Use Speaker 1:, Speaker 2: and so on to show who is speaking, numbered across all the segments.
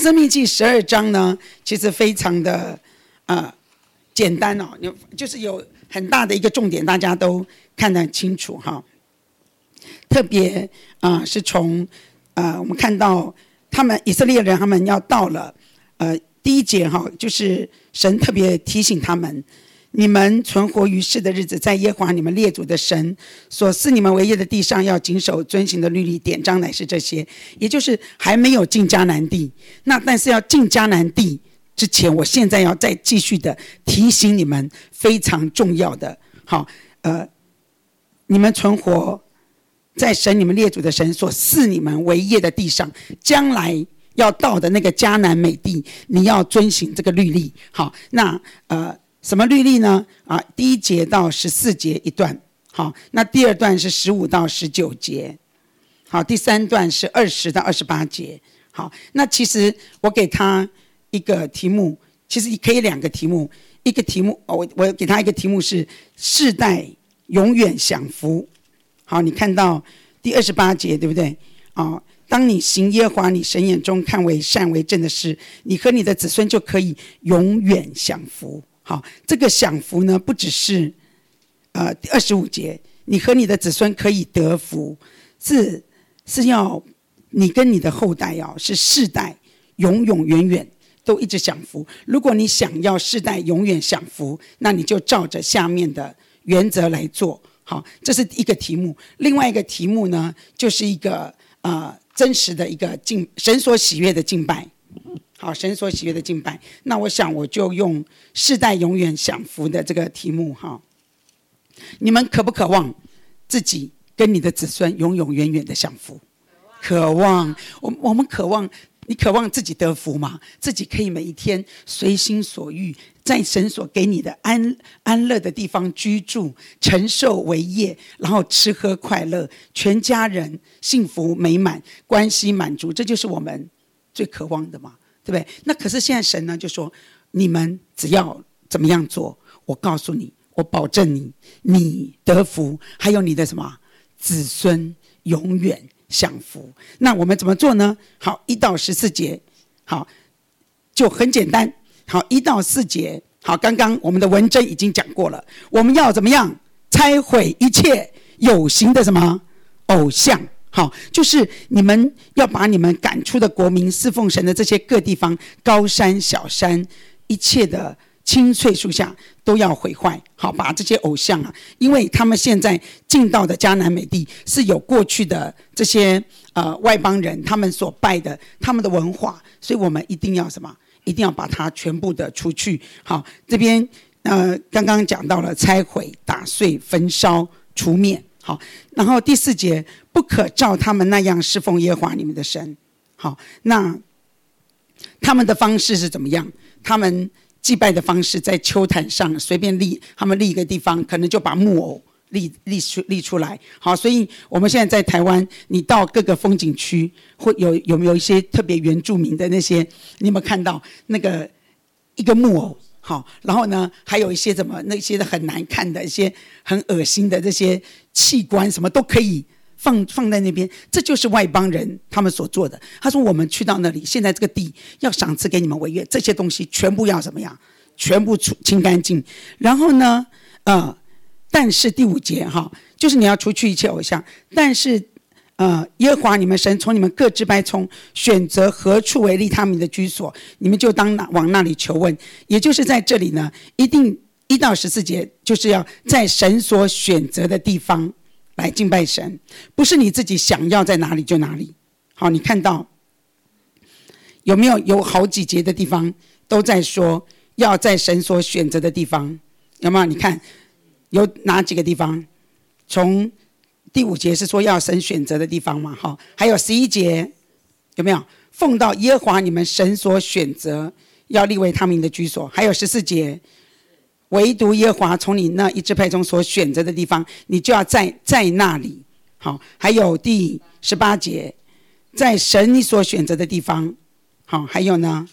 Speaker 1: 申命记12章呢，其实非常的简单哦，就是有很大的一个重点，大家都看得很清楚哈。特别是从我们看到他们以色列人他们要到了第1节哈，就是神特别提醒他们，你们存活于世的日子，在耶和华你们列祖的神所赐你们为业的地上，要谨守遵行的律例典章，乃是这些。也就是还没有进迦南地，那但是要进迦南地之前，我现在要再继续的提醒你们非常重要的，好，你们存活在神你们列祖的神所赐你们为业的地上，将来要到的那个迦南美地，你要遵行这个律例。好，那什么律例呢？第1节到14节一段，好，那第2段是15到19节，好，第3段是20到28节。好，那其实我给他一个题目，其实可以2个题目，一个题目我给他一个题目是世代永远享福。好，你看到第28节对不对？当你行耶和华你神眼中看为善为正的事，你和你的子孙就可以永远享福。好，这个享福呢，不只是第25节，你和你的子孙可以得福，是要你跟你的后代是世代永永远远都一直享福。如果你想要世代永远享福，那你就照着下面的原则来做。好，这是一个题目。另外一个题目呢，就是一个真实的一个神所喜悦的敬拜。好，神所喜悦的敬拜。那我想我就用世代永远享福的这个题目哈。你们渴不渴望自己跟你的子孙永永远远的享福？渴望。我们渴望。你渴望自己得福吗？自己可以每一天随心所欲，在神所给你的安乐的地方居住，承受为业，然后吃喝快乐，全家人幸福美满，关系满足，这就是我们最渴望的嘛，对不对？那可是现在神呢就说，你们只要怎么样做，我告诉你，我保证你得福，还有你的什么子孙永远享福。那我们怎么做呢？好，1到14节，好，就很简单。好，1到4节，好，刚刚我们的文珍已经讲过了，我们要怎么样拆毁一切有形的什么偶像。好，就是你们要把你们赶出的国民侍奉神的这些各地方，高山小山，一切的青翠树下都要毁坏。好，把这些偶像因为他们现在进到的迦南美地是有过去的这些外邦人他们所拜的他们的文化，所以我们一定要什么？一定要把它全部的除去。好，这边刚刚讲到了拆毁、打碎、焚烧、除灭。好，然后第4节，不可照他们那样侍奉耶和华你们的神。好，那他们的方式是怎么样？他们祭拜的方式在秋坛上随便他们立一个地方，可能就把木偶立出来。好，所以我们现在在台湾，你到各个风景区，会有没有一些特别原住民的那些？你有没有看到那个一个木偶？好，然后呢，还有一些那些很难看的一些很恶心的这些器官，什么都可以放在那边，这就是外邦人他们所做的。他说我们去到那里，现在这个地要赏赐给你们为业，这些东西全部要怎么样？全部清干净。然后呢，但是第5节就是你要除去一切偶像，但是耶和华你们神从你们各支派中选择何处为立他们的居所，你们就当往那里求问。也就是在这里呢，一定1到14节就是要在神所选择的地方来敬拜神，不是你自己想要在哪里就哪里。好，你看到有没有好几节的地方都在说要在神所选择的地方？有没有？你看有哪几个地方？从第5节是说要神选择的地方嘛，还有11节有没有？奉到耶和华你们神所选择，要立为他名的居所。还有14节，唯独耶和华从你那一支派中所选择的地方，你就要在那里。好，还有第18节，在神你所选择的地方。好，还有呢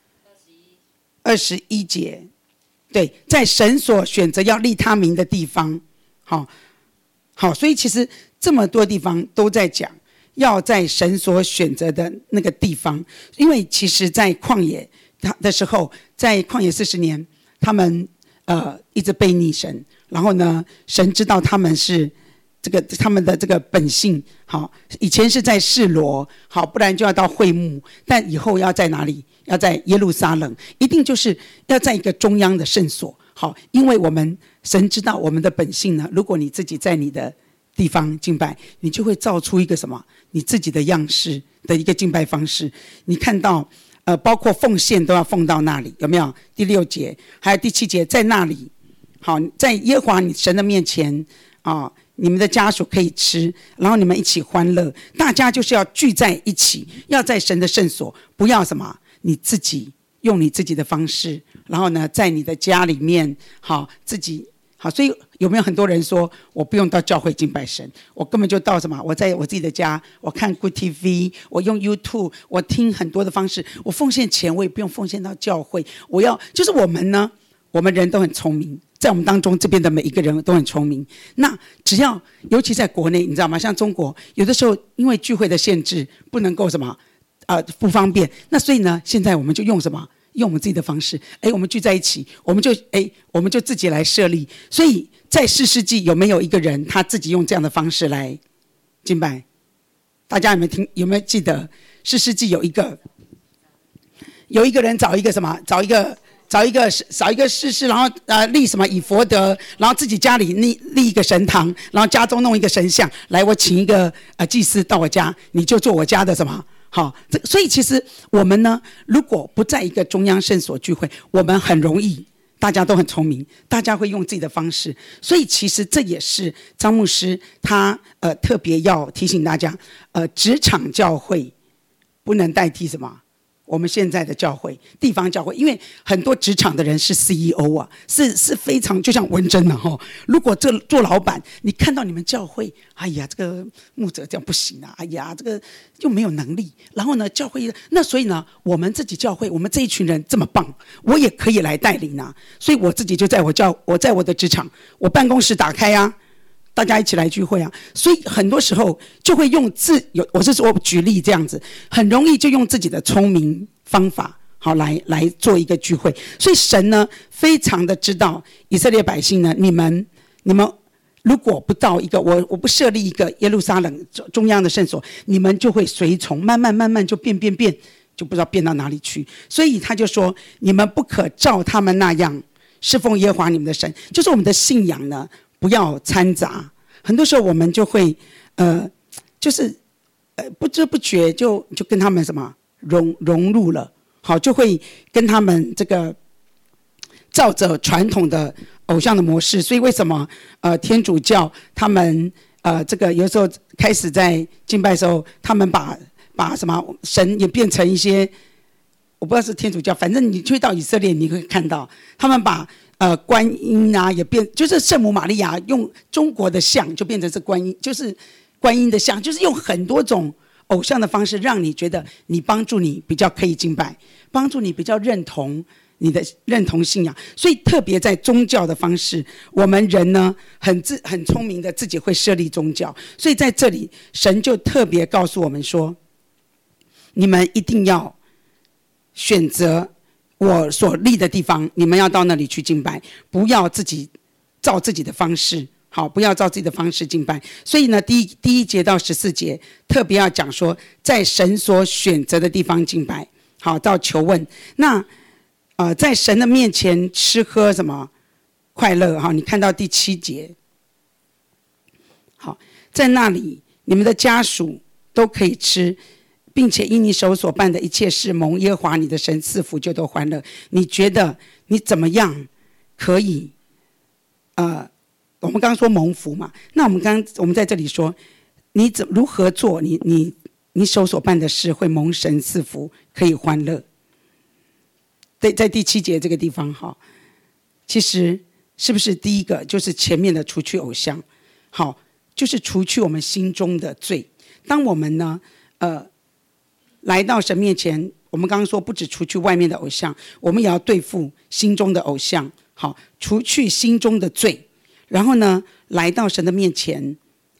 Speaker 1: 21节，对，在神所选择要立他名的地方。好，所以其实这么多地方都在讲要在神所选择的那个地方。因为其实在旷野的时候，在旷野40年，他们一直背逆神，然后呢，神知道他们是他们的这个本性，好，以前是在示罗，好，不然就要到会幕，但以后要在哪里？要在耶路撒冷，一定就是要在一个中央的圣所。好，因为神知道我们的本性呢，如果你自己在你的地方敬拜，你就会造出一个什么？你自己的样式的一个敬拜方式。你看到包括奉献都要奉到那里，有没有？第6节，还有第7节，在那里，好，在耶和华你神的面前啊，你们的家属可以吃，然后你们一起欢乐。大家就是要聚在一起，要在神的圣所，不要什么？你自己用你自己的方式，然后呢，在你的家里面，好，自己好。所以有没有很多人说，我不用到教会敬拜神，我根本就到什么？我在我自己的家，我看 Good TV， 我用 YouTube， 我听很多的方式，我奉献钱，我也不用奉献到教会。就是我们呢，我们人都很聪明，在我们当中这边的每一个人都很聪明。那只要，尤其在国内，你知道吗？像中国，有的时候因为聚会的限制，不能够什么。不方便，那所以呢，现在我们就用什么？用我们自己的方式，我们聚在一起，我们就自己来设立。所以在4世纪有没有一个人他自己用这样的方式来敬拜？大家有没有记得4世纪有一个人找一个什么？找一个士师，然后立什么以佛德，然后自己家里立一个神堂，然后家中弄一个神像，来我请一个祭司到我家，你就做我家的什么？好，所以其实我们呢，如果不在一个中央圣所聚会，我们很容易，大家都很聪明，大家会用自己的方式。所以其实这也是张牧师他特别要提醒大家，职场教会不能代替什么？我们现在的教会，地方教会，因为很多职场的人是 CEO 啊，是非常就像文珍啊哈。如果做老板，你看到你们教会，哎呀，这个牧者这样不行啊，哎呀，这个就没有能力。然后呢，教会那所以呢，我们自己教会，我们这一群人这么棒，我也可以来带领啊。所以我自己就在我的职场，我办公室打开啊。大家一起来聚会啊，所以很多时候就会用我是说举例这样子，很容易就用自己的聪明方法，好来做一个聚会。所以神呢，非常的知道以色列百姓呢，你们如果不到一个我不设立一个耶路撒冷中央的圣所，你们就会随从，慢慢就变，就不知道变到哪里去。所以他就说，你们不可照他们那样侍奉耶和华你们的神，就是我们的信仰呢。不要掺杂，很多时候我们就会，就是不知不觉就跟他们什么融入了，好，就会跟他们这个照着传统的偶像的模式。所以为什么天主教他们这个有时候开始在敬拜的时候，他们把什么神也变成一些，我不知道是天主教，反正你去到以色列你会看到他们把。观音啊，也变，就是圣母玛利亚用中国的像就变成是观音，就是观音的像，就是用很多种偶像的方式，让你觉得帮助你比较可以敬拜，帮助你比较认同信仰。所以特别在宗教的方式，我们人呢很聪明的自己会设立宗教，所以在这里神就特别告诉我们说，你们一定要选择。我所立的地方，你们要到那里去敬拜，不要自己照自己的方式，好，不要照自己的方式敬拜。所以呢，第一节到14节特别要讲说，在神所选择的地方敬拜，好，到求问。那在神的面前吃喝什么快乐，哈，你看到第7节，好，在那里你们的家属都可以吃。并且因你手所办的一切事，蒙耶和华你的神赐福，就都欢乐。你觉得你怎么样可以？我们刚刚说蒙福嘛，那我们在这里说，你如何做？你手所办的事会蒙神赐福，可以欢乐。在第7节这个地方哈，其实是不是第一个就是前面的除去偶像？好，就是除去我们心中的罪。当我们呢，来到神面前，我们刚刚说不只除去外面的偶像，我们也要对付心中的偶像，好，除去心中的罪，然后呢，来到神的面前，好，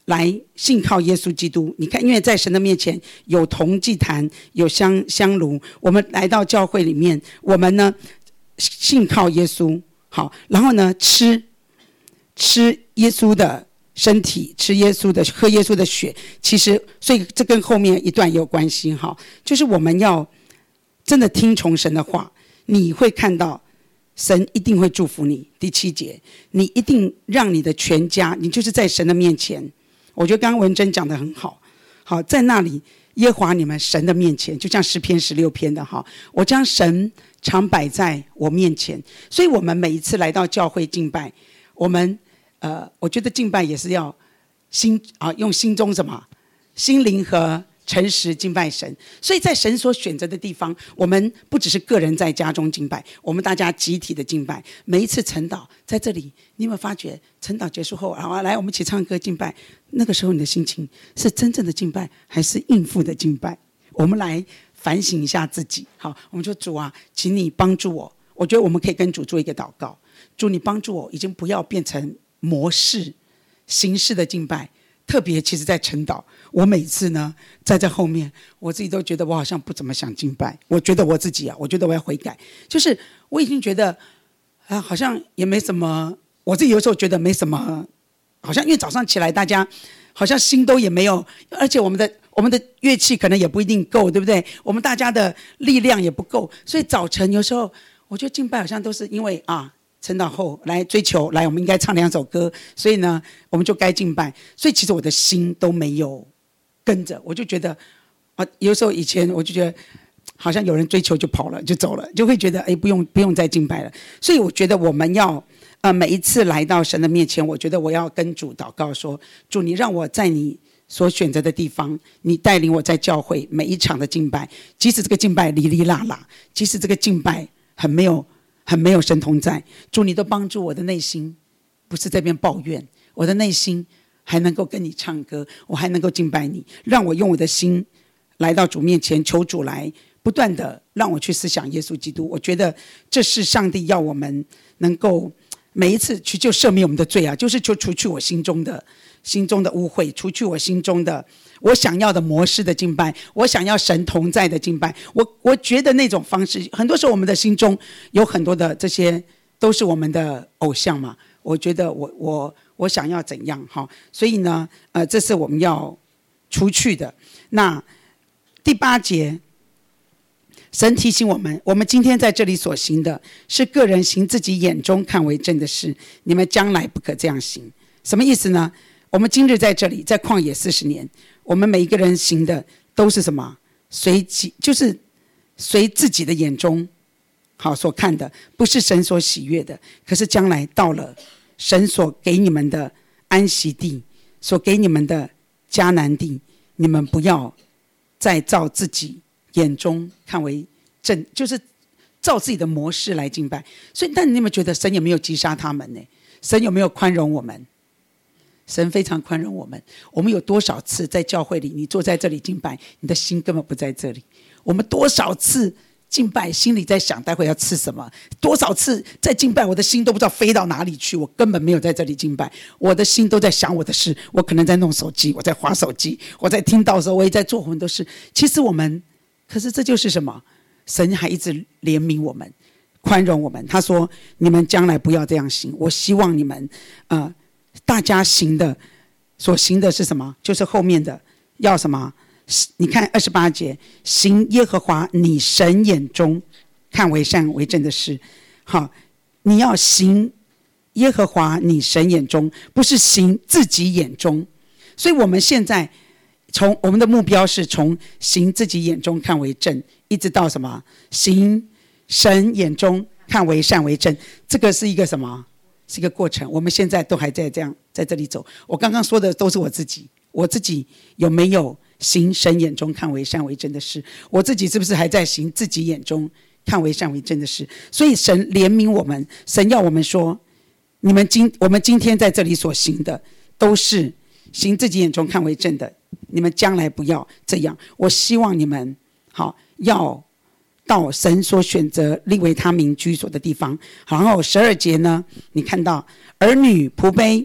Speaker 1: 来信靠耶稣基督。你看，因为在神的面前有铜祭坛，有香炉，我们来到教会里面，我们呢信靠耶稣，好，然后呢吃耶稣的身体，喝耶稣的血。其实所以这跟后面一段也有关系，就是我们要真的听从神的话，你会看到神一定会祝福你。第7节，你一定让你的全家，你就是在神的面前。我觉得刚刚文珍讲得很好，在那里耶和华你们神的面前，就像诗篇16篇的，我将神常摆在我面前。所以我们每一次来到教会敬拜，我觉得敬拜也是要用心中什么心灵和诚实敬拜神。所以在神所选择的地方，我们不只是个人在家中敬拜，我们大家集体的敬拜。每一次晨祷在这里，你有没有发觉晨祷结束后，来我们一起唱歌敬拜，那个时候你的心情是真正的敬拜还是应付的敬拜？我们来反省一下自己。好，我们说主啊，请你帮助我。我觉得我们可以跟主做一个祷告，主你帮助我，已经不要变成模式形式的敬拜。特别其实在晨祷，我每次呢在这后面，我自己都觉得我好像不怎么想敬拜。我觉得我自己我觉得我要悔改，就是我已经觉得好像也没什么，我自己有时候觉得没什么，好像因为早上起来大家好像心都也没有，而且我们的乐器可能也不一定够，对不对？我们大家的力量也不够，所以早晨有时候我觉得敬拜好像都是因为晨祷后来追求，来我们应该唱2首歌，所以呢我们就该敬拜。所以其实我的心都没有跟着，我就觉得有时候以前我就觉得好像有人追求就跑了就走了，就会觉得不用再敬拜了。所以我觉得我们要每一次来到神的面前，我觉得我要跟主祷告说，主你让我在你所选择的地方，你带领我在教会每一场的敬拜，即使这个敬拜哩哩啦啦，即使这个敬拜很没有神同在，主你都帮助我的内心不是在这边抱怨，我的内心还能够跟你唱歌，我还能够敬拜你。让我用我的心来到主面前，求主来不断的让我去思想耶稣基督。我觉得这是上帝要我们能够每一次去就赦免我们的罪就是就除去我心中的污秽，除去我心中的我想要的模式的敬拜，我想要神同在的敬拜。我觉得那种方式，很多时候我们的心中有很多的这些都是我们的偶像嘛。我觉得我想要怎样所以呢这是我们要除去的。那第8节，神提醒我们，我们今天在这里所行的是个人行自己眼中看为正的事，你们将来不可这样行。什么意思呢？我们今日在这里，在旷野40年，我们每一个人行的都是什么？就是随自己的眼中所看的，不是神所喜悦的。可是将来到了神所给你们的安息地，所给你们的迦南地，你们不要再照自己眼中看为正，就是照自己的模式来敬拜。所以但你有没有觉得神有没有击杀他们呢？神有没有宽容我们？神非常宽容我们。我们有多少次在教会里，你坐在这里敬拜，你的心根本不在这里。我们多少次敬拜，心里在想待会要吃什么，多少次在敬拜，我的心都不知道飞到哪里去，我根本没有在这里敬拜，我的心都在想我的事，我可能在弄手机，我在滑手机，我在听到的时候我也在做很多事。其实可是这就是什么？神还一直怜悯我们，宽容我们。他说你们将来不要这样行，我希望你们大家所行的是什么？就是后面的要什么？你看28节，行耶和华你神眼中看为善为正的事。好，你要行耶和华你神眼中，不是行自己眼中。所以我们现在我们的目标是从行自己眼中看为正，一直到什么？行神眼中看为善为正。这个是一个什么？是一个过程。我们现在都还在这里走。我刚刚说的都是我自己有没有行神眼中看为善为正的事？我自己是不是还在行自己眼中看为善为正的事？所以神怜悯我们，神要我们说，我们今天在这里所行的都是行自己眼中看为正的，你们将来不要这样。我希望你们要到神所选择立为他名居所的地方。然后12节呢，你看到儿女仆婢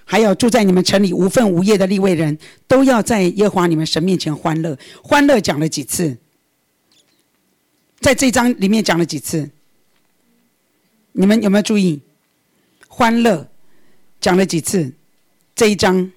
Speaker 1: 还有住在你们城里无分无业的利未人，都要在耶和华你们神面前欢乐。欢乐讲了几次？在这一章里面讲了几次？你们有没有注意？欢乐讲了几次？这一章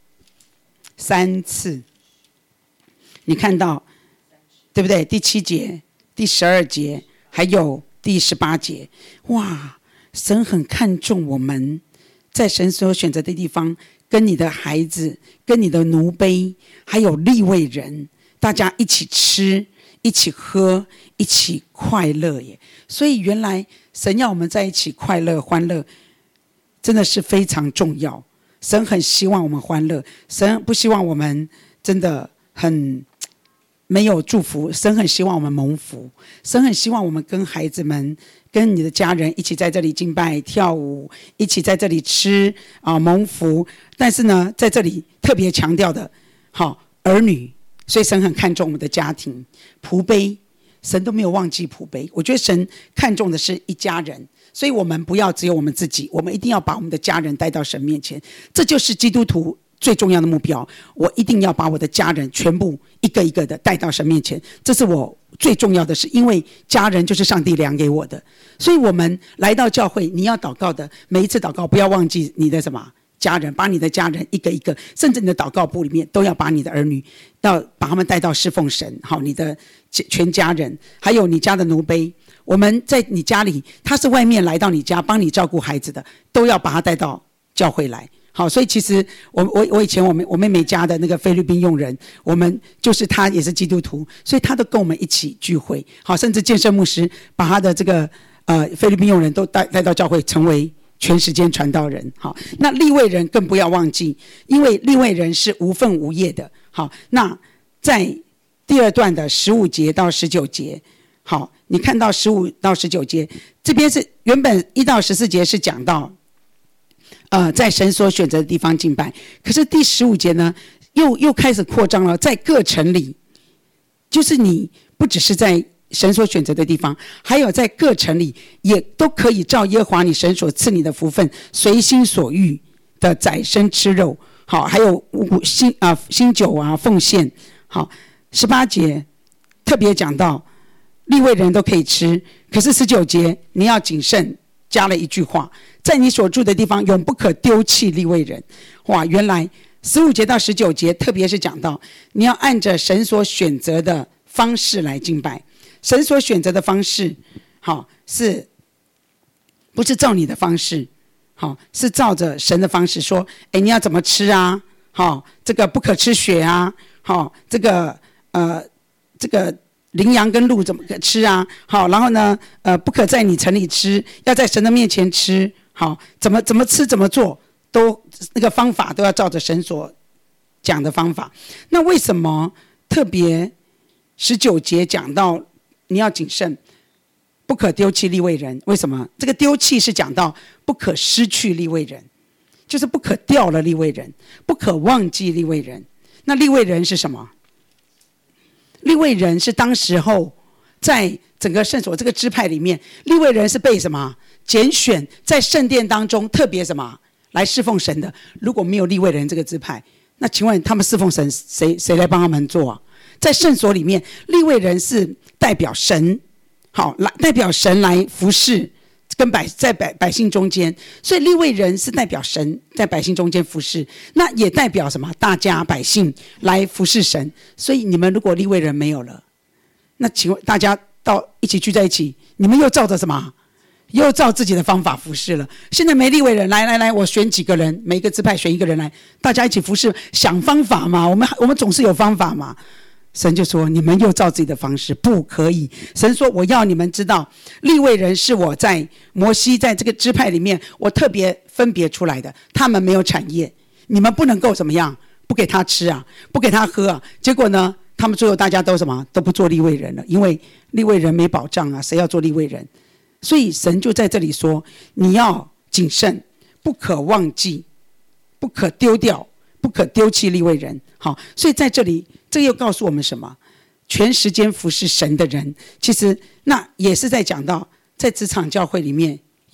Speaker 1: 3次。你看到对不对？第7节、第12节，还有第18节。哇，神很看重我们在神所选择的地方，跟你的孩子、跟你的奴婢，还有利未人，大家一起吃、一起喝、一起快乐耶。所以原来神要我们在一起快乐、欢乐，真的是非常重要。神很希望我们欢乐，神不希望我们真的很没有祝福，神很希望我们蒙福，神很希望我们跟孩子们、跟你的家人一起在这里敬拜、跳舞，一起在这里吃蒙福。但是呢，在这里特别强调的，儿女，所以神很看重我们的家庭。仆婢，神都没有忘记仆婢。我觉得神看重的是一家人，所以我们不要只有我们自己，我们一定要把我们的家人带到神面前。这就是基督徒最重要的目标，我一定要把我的家人全部一个一个的带到神面前，这是我最重要的事，因为家人就是上帝量给我的。所以我们来到教会，你要祷告的每一次祷告，不要忘记你的什么家人，把你的家人一个一个，甚至你的祷告簿里面都要把你的儿女，要把他们带到侍奉神。好，你的全家人，还有你家的奴婢，我们在你家里，他是外面来到你家帮你照顾孩子的，都要把他带到教会来。好，所以其实我以前我妹妹家的那个菲律宾佣人，我们就是他也是基督徒，所以他都跟我们一起聚会。好，甚至建设牧师把他的这个菲律宾佣人都带到教会，成为全时间传道人。好，那利未人更不要忘记，因为利未人是无分无业的。好，那在第2段的15节到19节，好，你看到15到19节，这边是原本1到14节是讲到在神所选择的地方敬拜，可是第15节呢，又开始扩张了，在各城里，就是你不只是在神所选择的地方，还有在各城里也都可以照耶和华你神所赐你的福分，随心所欲的宰牲吃肉。好，还有新酒奉献。好，18节特别讲到利未人都可以吃，可是19节你要谨慎，加了一句话，在你所住的地方永不可丢弃利未人。哇，原来15节到19节特别是讲到你要按着神所选择的方式来敬拜。神所选择的方式，好，是不是照你的方式？好，是照着神的方式说，你要怎么吃啊？好，这个不可吃血啊。好，这个羚羊跟鹿怎么吃啊？好，然后呢，不可在你城里吃，要在神的面前吃。好，怎么吃怎么做，都那个方法都要照着神所讲的方法。那为什么特别19节讲到你要谨慎，不可丢弃利未人？为什么？这个丢弃是讲到不可失去利未人，就是不可掉了利未人，不可忘记利未人。那利未人是什么？利未人是当时候在整个圣所这个支派里面，利未人是被什么拣选在圣殿当中特别什么来侍奉神的。如果没有利未人这个支派，那请问他们侍奉神谁来帮他们做啊？在圣所里面，利未人是代表神，好，代表神来服侍，跟在百姓中间，所以利未人是代表神在百姓中间服侍，那也代表什么？大家百姓来服侍神。所以你们如果利未人没有了，那请问大家到一起聚在一起，你们又照着什么？又照自己的方法服侍了。现在没利未人，来，我选几个人，每一个支派选一个人来，大家一起服侍，想方法嘛，我们总是有方法嘛。神就说你们又照自己的方式，不可以。神说我要你们知道，利未人是我在摩西在这个支派里面我特别分别出来的，他们没有产业，你们不能够怎么样，不给他吃啊，不给他喝啊。结果呢，他们最后大家都什么，都不做利未人了，因为利未人没保障啊，谁要做利未人？所以神就在这里说，你要谨慎，不可忘记，不可丢掉，不可丢弃利未人。好，所以在这里这又告诉我们什么？全时间服侍神的人，其实那也是在讲到在职场教会里面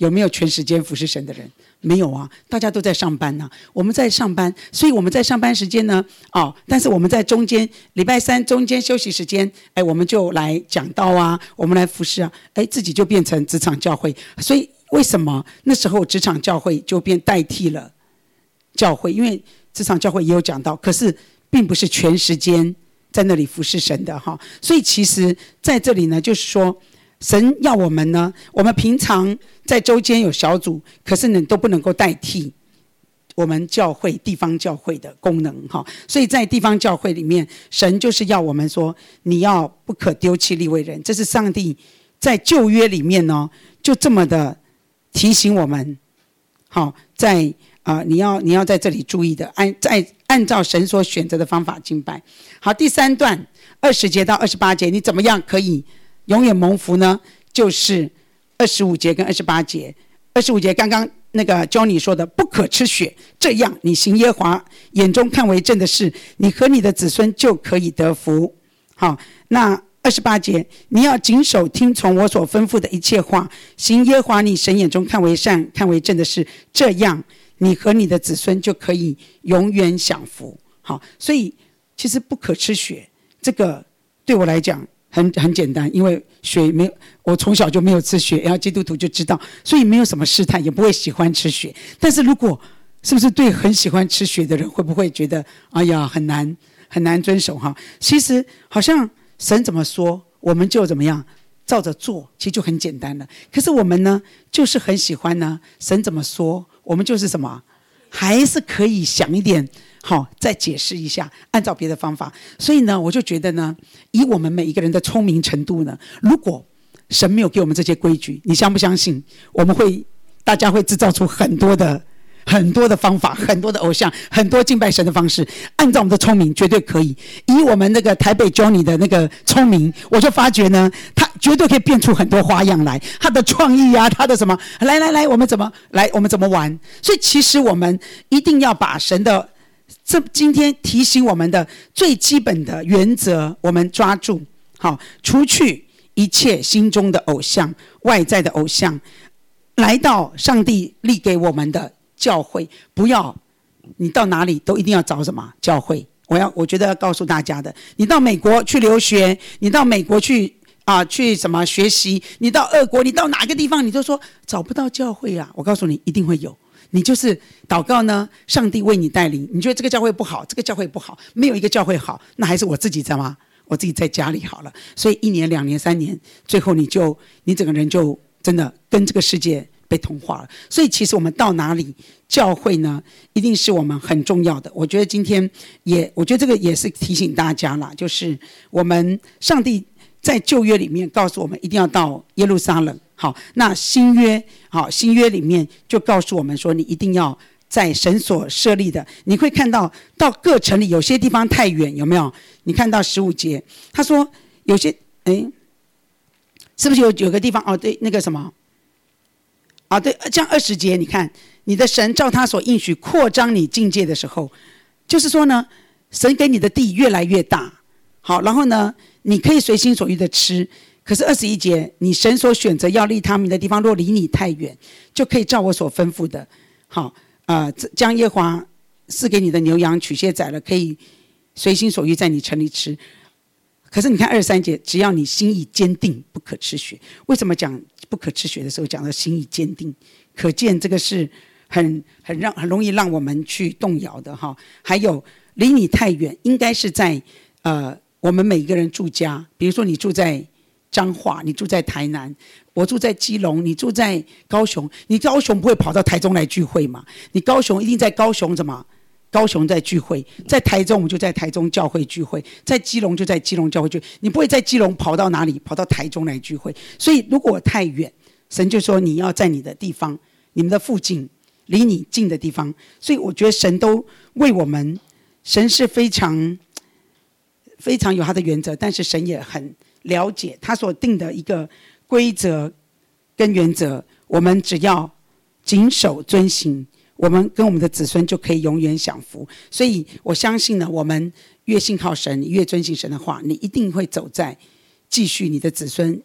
Speaker 1: 有没有全时间服侍神的人？没有啊，大家都在上班啊，我们在上班，所以我们在上班时间呢，但是我们在中间礼拜三中间休息时间，我们就来讲道啊，我们来服侍啊，自己就变成职场教会。所以为什么那时候职场教会就代替了教会？因为职场教会也有讲道，可是并不是全时间在那里服侍神的哈。所以其实在这里呢，就是说神要我们呢，我们平常在周间有小组，可是呢都不能够代替我们教会地方教会的功能哈。所以在地方教会里面，神就是要我们说，你要不可丢弃利未人，这是上帝在旧约里面呢就这么的提醒我们。好，在你要在这里注意的，按照神所选择的方法敬拜。好，第3段20节到28节，你怎么样可以永远蒙福呢？就是25节跟28节。25节刚刚那个 Johnny 说的，不可吃血，这样你行耶和华眼中看为正的事，你和你的子孙就可以得福。好，那28节，你要谨守听从我所吩咐的一切话，行耶和华你神眼中看为善看为正的事，这样你和你的子孙就可以永远享福。好，所以其实不可吃血，这个对我来讲很简单，因为血没有，我从小就没有吃血，然后基督徒就知道，所以没有什么试探，也不会喜欢吃血。但是如果是不是对很喜欢吃血的人，会不会觉得哎呀很难遵守哈？其实好像神怎么说，我们就怎么样照着做，其实就很简单了。可是我们呢，就是很喜欢呢，神怎么说，我们就是什么，还是可以想一点。好，再解释一下，按照别的方法。所以呢，我就觉得呢，以我们每一个人的聪明程度呢，如果神没有给我们这些规矩，你相不相信大家会制造出很多的方法，很多的偶像，很多敬拜神的方式。按照我们的聪明绝对可以，以我们那个台北 Johnny 的那个聪明，我就发觉呢，他绝对可以变出很多花样来，他的创意啊，他的什么，来我们怎么玩。所以其实我们一定要把神的今天提醒我们的最基本的原则我们抓住。好，除去一切心中的偶像，外在的偶像，来到上帝立给我们的教会。不要你到哪里都一定要找什么教会。我觉得要告诉大家的，你到美国去留学，你到美国去什么学习，你到俄国，你到哪个地方，你就说找不到教会啊，我告诉你一定会有。你就是祷告呢，上帝为你带领。你觉得这个教会不好，这个教会不好，没有一个教会好，那还是我自己在家里好了。所以1年2年3年，最后你整个人就真的跟这个世界被同化了。所以其实我们到哪里，教会呢一定是我们很重要的。我觉得今天我觉得这个也是提醒大家啦，就是我们上帝在旧约里面告诉我们一定要到耶路撒冷。好，那新约里面就告诉我们说，你一定要在神所设立的。你会看到各城里有些地方太远，有没有？你看到15节，他说有些是不是有个地方对，那个什么对，像20节，你看你的神照他所应许扩张你境界的时候，就是说呢，神给你的地越来越大。好，然后呢，你可以随心所欲的吃。可是21节，你神所选择要立他名的地方，若离你太远，就可以照我所吩咐的，好，将耶和华赐给你的牛羊取些宰了，可以随心所欲在你城里吃。可是你看23节，只要你心意坚定，不可吃血。为什么讲不可吃血的时候讲到心意坚定？可见这个是很容易让我们去动摇的哈。还有离你太远，应该是在我们每一个人住家，比如说你住在彰化，你住在台南，我住在基隆，你住在高雄，你高雄不会跑到台中来聚会嘛？你高雄一定在高雄高雄在聚会，在台中我们就在台中教会聚会，在基隆就在基隆教会聚会，你不会在基隆跑到哪里，跑到台中来聚会。所以如果太远，神就说你要在你的地方，你们的附近，离你近的地方。所以我觉得神都为我们，神是非常非常有他的原则，但是神也很了解他所定的一个规则跟原则，我们只要谨守遵行，我们跟我们的子孙就可以永远享福。所以我相信呢，我们越信靠神，你越遵行神的话，你一定会走在继续你的子孙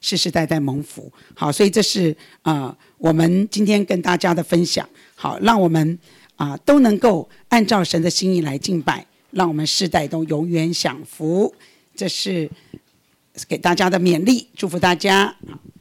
Speaker 1: 世世代代蒙福。好，所以这是我们今天跟大家的分享。好，让我们都能够按照神的心意来敬拜，让我们世代都永远享福。这是给大家的勉励，祝福大家。